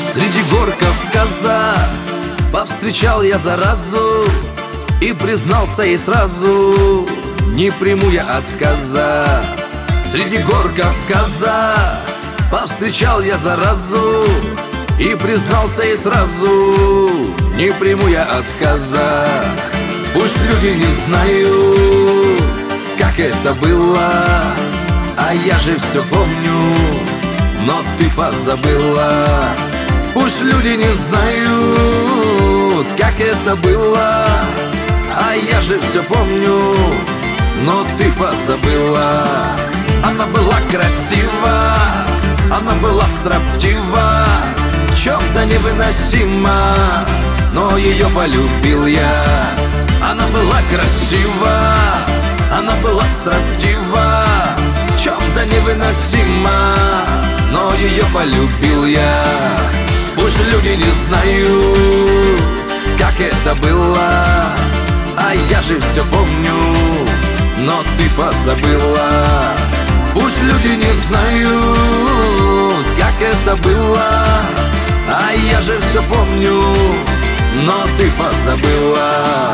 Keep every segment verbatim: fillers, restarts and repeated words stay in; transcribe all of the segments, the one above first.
Среди гор Кавказа повстречал я заразу и признался ей сразу: не приму я отказа. Среди гор Кавказа повстречал я заразу и признался ей сразу: не приму я отказа. Пусть люди не знают, как это было, а я же все помню, но ты позабыла. Пусть люди не знают, как это было, а я же все помню, но ты позабыла. Она была красива, она была строптива, в чем-то невыносима, но ее полюбил я. Она была красива, она была строптива, в чем-то невыносима, но ее полюбил я. Пусть люди не знают, как это было, а я же все помню, но ты позабыла. Пусть люди не знают, как это было, а я же все помню, но ты позабыла.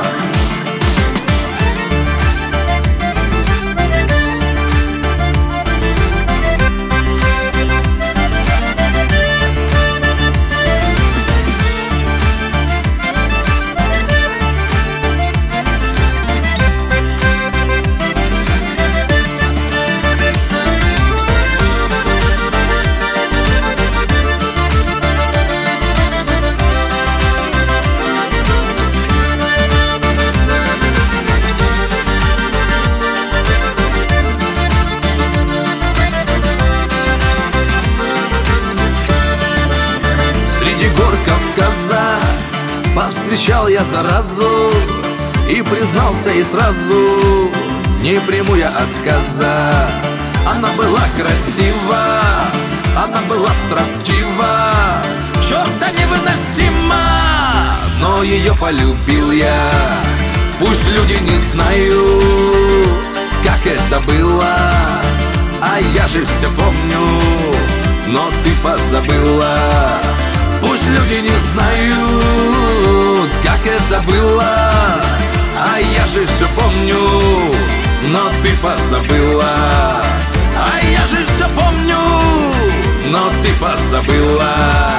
Среди гор Кавказа повстречал я заразу и признался ей сразу: не приму я отказа. Она была красива, она была строптива, черта невыносима, но ее полюбил я. Пусть люди не знают, как это было, а я же все помню, но ты позабыла. Пусть люди не знают, как это было, а я же все помню, но ты позабыла. А я же все помню, но ты позабыла.